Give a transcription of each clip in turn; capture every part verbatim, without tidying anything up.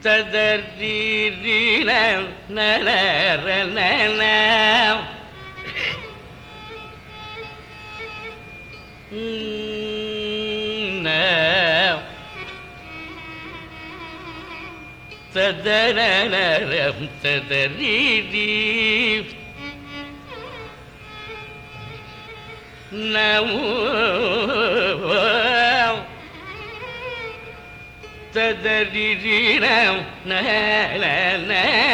ததரீன நன ததரம் ததரீதி நமோ ததரீனம் நன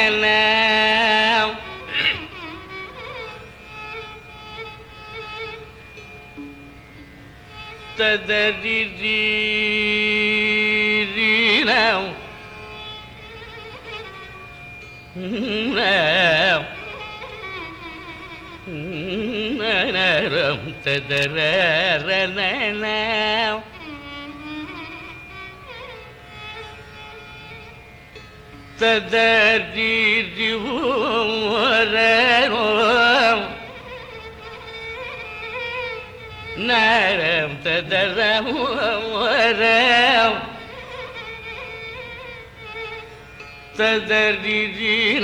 ததரீனம் நரம் ததரரணம் ததரீரிவரம் நரம் ததரவரம் ததரீரின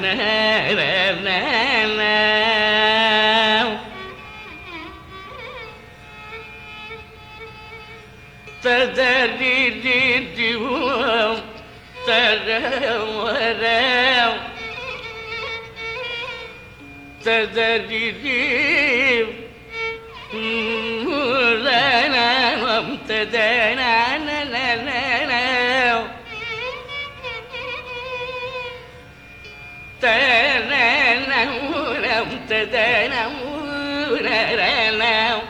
ததரீரிவம் தரவரம் ததரீரிவம் மூலனம் ததனனனனம் தனனமுனம் ததனமுனரணம்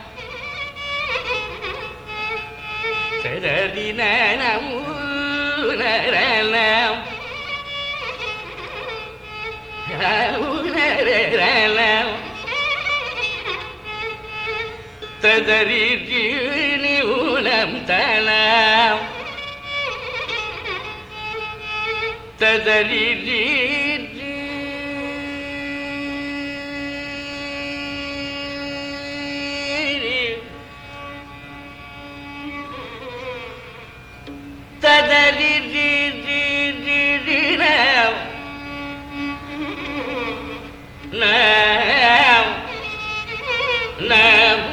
ததரினனமுனரணம் உனரணம் ததரீரினிவுனம் தனம் ததரீரி ததரீரிரிரிரினம் நம் நம்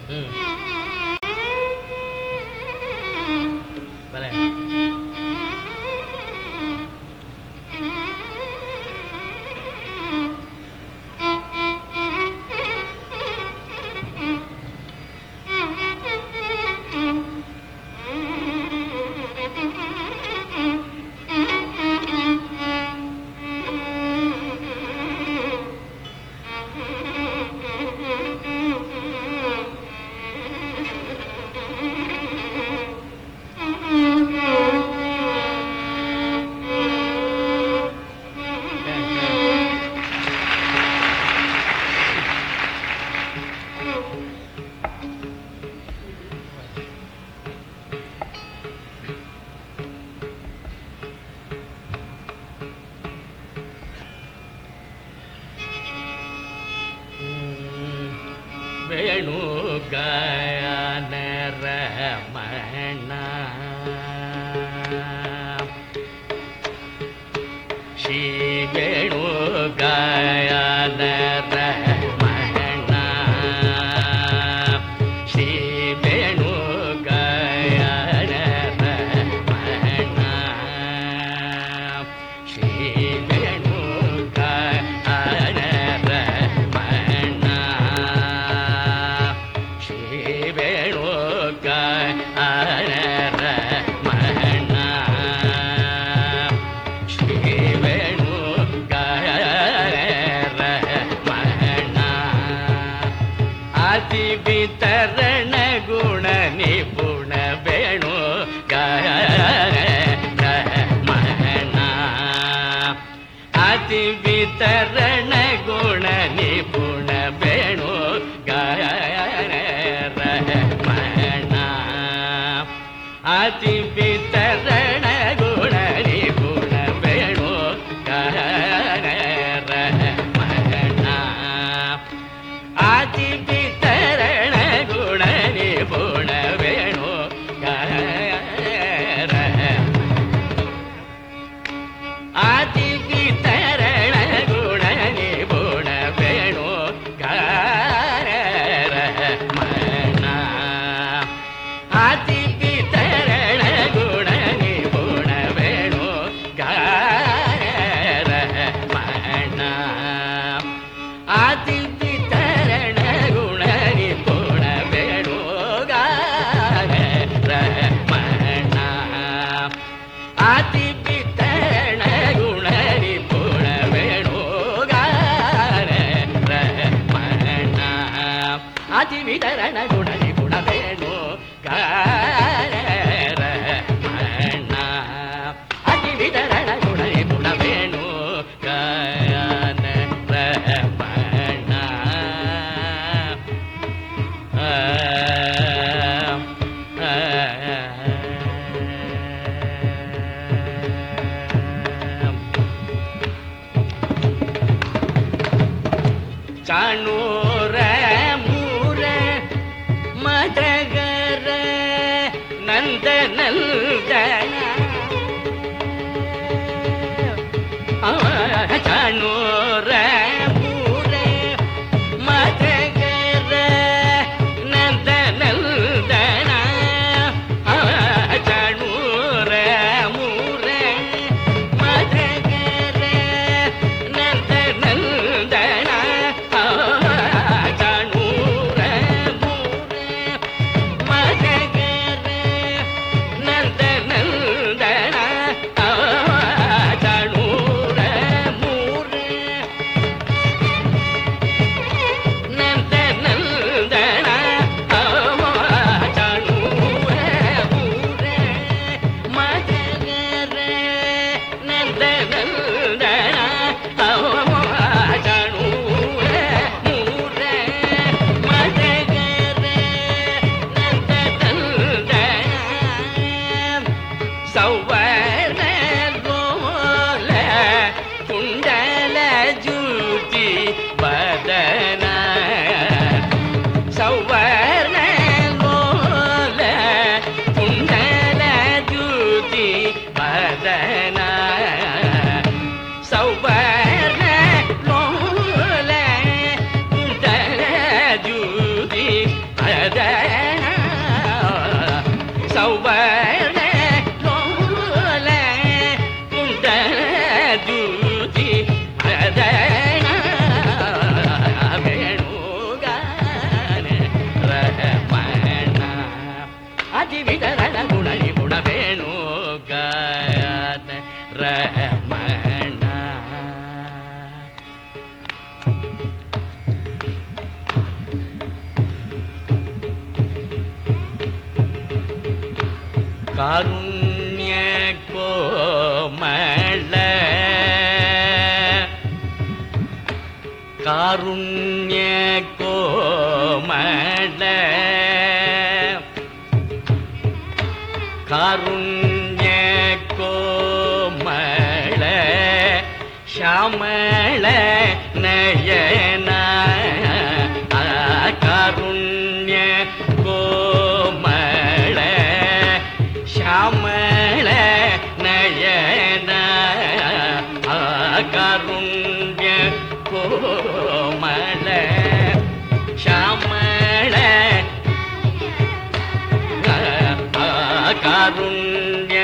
ம். பலே. வேணு காயன ரமண ஸ்ரீ வேணு காயன ரமண ஸ்ரீ வேணு காயன ரமண ஸ்ரீ வேணு காயன ரமண ஸ்ரீ வேணு காயன ரமண ஸ்ரீ வேணு காயன ரமண அதி விತரண குண நிபுண வேணு காயன ரமண அதி விತரண குண நிபுண வேணு காயன ரமண அதி விತரண குண நிபுண வேணு காயன ரமண அதி விತரண குண நிபுண வேணு காயன அதி விತரண குண நிபுண வேணு காயன ரமண அதி விತரண குண நிபுண வேணு காயன ரமண அதி விತரண குண நிபுண வேணு காயன ரமண அதி விತரண குண நிபுண வேணு காயன ரமண அதி விತரண குண நிபுண வேணு காயன ரமண அதி விತரண குண நிபுண வேணு காயன ரமண ஆ ஆ சாணூர மூர மதகர நந்த நல்தன சாணூர மூர மதகர நந்த நல்தன சாணூர மூர மதகர நந்த நல்தன சாணூர மூர மதகர நந்த நல்தன சாணூர மூர ಅತಿ ವಿತರಣ ಗುಣ ನಿಗುಣ ವೇಣು ಗಾಯನ ರಮಣ ಕಾರುಣ್ಯ ಕೋಮಳ ಕಾರುಣ್ಯ ಕೋಮಳ ಕಾರುಣ್ಯ ಕೋಮಳ ಶ್ಯಾಮಳ ನಯನ ಕಾರುಣ್ಯ ಕೋಮಳ ಶ್ಯಾಮಳ ನಯನ ಕಾರುಣ್ಯ ಕೋಮಳ ಶ್ಯಾಮಳ ಕಾರುಣ್ಯ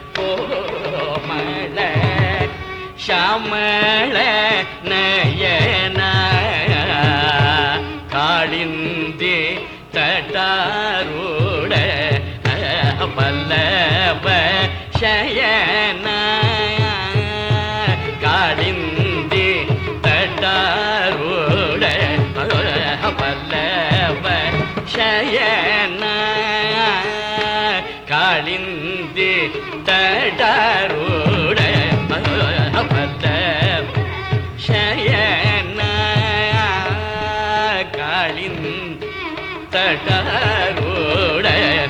ಕೋಮಳ ಶ್ಯಾಮಳ ನಯನ ಕಾಳಿಂದಿ ತಟಾರೂಢ ಪಲ್ಲವ ಶಯನ ಕಾಳಿಂದಿ ತಟಾರೂಢ ಪಲ್ಲವ ಶಯನ ಕಾಳಿಂದಿ ತಟಾರೂಢ ಪಲ್ಲವ ಶಯನ ಕಾಳಿಂದಿ ತಟಾರೂಢ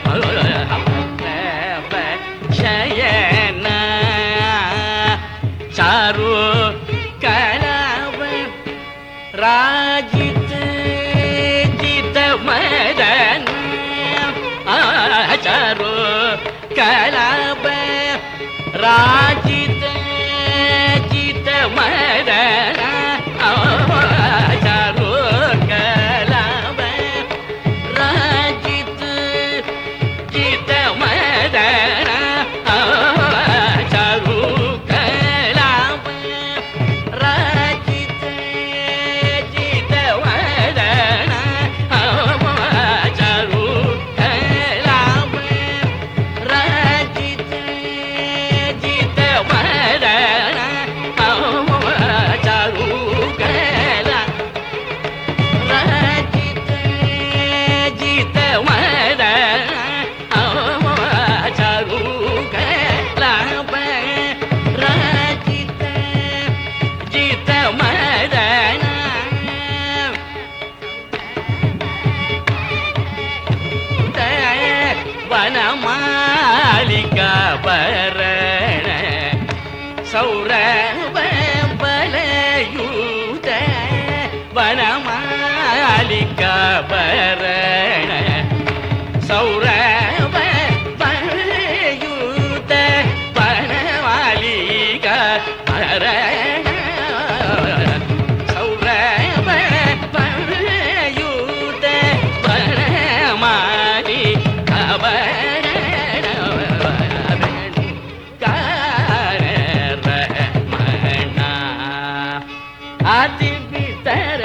ಪಲ್ಲವ ಶಯನ ಚಾರು ಕಳವ ರಾಜಿತ ಜಿತ ಮದನ ಚಾರು ಕಳವ ರಾಜಿತ ಜಿತ ಮದನ ಚಾರು ಕಳವ ರಾಜಿತ ಜಿತ ಮದನ ಚಾರು ಕಳವ ರಾಜಿತ ಜಿತ ಮದನ ಚಾರು ಕಳವ ರಾಜಿತ ಜಿತ ಮದನ ಚಾರು ಕಳ ರಾಜಿತ ಜಿತ ಮದನ ಚಾರು ಕಳವ ರಾಜಿತ ಜಿತ ಮದನ ವನಮಾಲಿಕ ಭರಣ ಸೌರವ ಬಲಯೂತ ವನಮಾಲಿಕ ಭರಣ ಸೌರವ ಬಲಯೂತ ವನಮಾಲಿಕ ಭರಣ ಸೌರವ ಬಲಯೂತ ವನಮಾಲಿಕ ಭರಣ ಅತಿ ಬಿತರ